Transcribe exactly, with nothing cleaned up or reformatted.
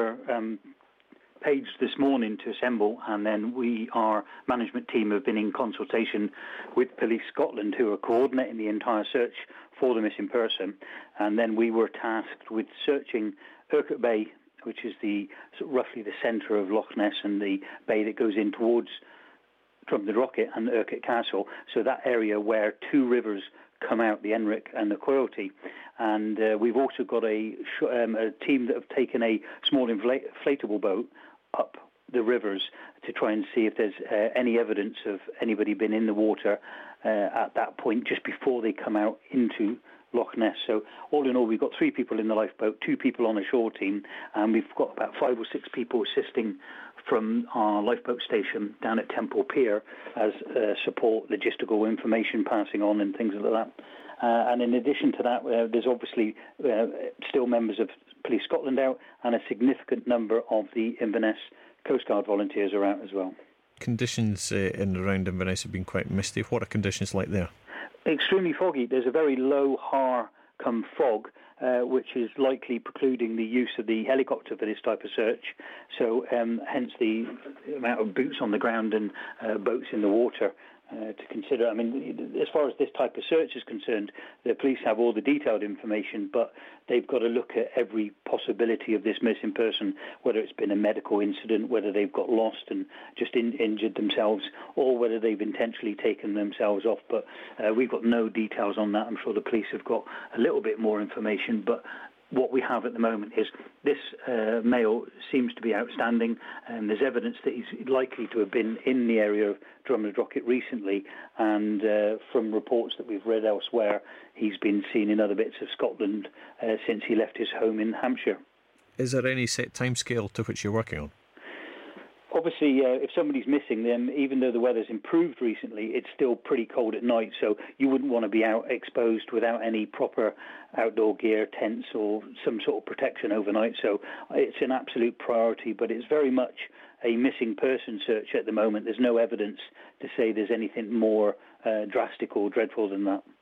were um, paged this morning to assemble, and then we, our management team, have been in consultation with Police Scotland, who are coordinating the entire search for the missing person. And then we were tasked with searching Urquhart Bay, which is the sort of roughly the centre of Loch Ness and the bay that goes in towards Drumnadrochit and Urquhart Castle. So that area where two rivers come out, the Enric and the Coyote. And uh, we've also got a, um, a team that have taken a small infl- inflatable boat up the rivers to try and see if there's uh, any evidence of anybody been in the water uh, at that point just before they come out into Loch Ness. So all in all, we've got three people in the lifeboat, two people on a shore team, and we've got about five or six people assisting from our lifeboat station down at Temple Pier as uh, support, logistical information passing on and things like that. Uh, and in addition to that, uh, there's obviously uh, still members of Police Scotland out, and a significant number of the Inverness Coast Guard volunteers are out as well. Conditions uh, in and around Inverness have been quite misty. What are conditions like there? Extremely foggy. There's a very low har come fog, uh, which is likely precluding the use of the helicopter for this type of search. So um, hence the amount of boots on the ground and uh, boats in the water uh, to consider. I mean, as far as this type of search is concerned, the police have all the detailed information, but they've got to look at every possibility of this missing person, whether it's been a medical incident, whether they've got lost and just in, injured themselves, or whether they've intentionally taken themselves off. But uh, we've got no details on that. I'm sure the police have got a little bit more information, but what we have at the moment is this uh, male seems to be outstanding, and there's evidence that he's likely to have been in the area of Drumnadrochit recently, and uh, from reports that we've read elsewhere, he's been seen in other bits of Scotland uh, since he left his home in Hampshire. Is there any set timescale to which you're working on? Obviously, uh, if somebody's missing, then even though the weather's improved recently, it's still pretty cold at night, so you wouldn't want to be out exposed without any proper outdoor gear, tents or some sort of protection overnight. So it's an absolute priority, but it's very much a missing person search at the moment. There's no evidence to say there's anything more uh, drastic or dreadful than that.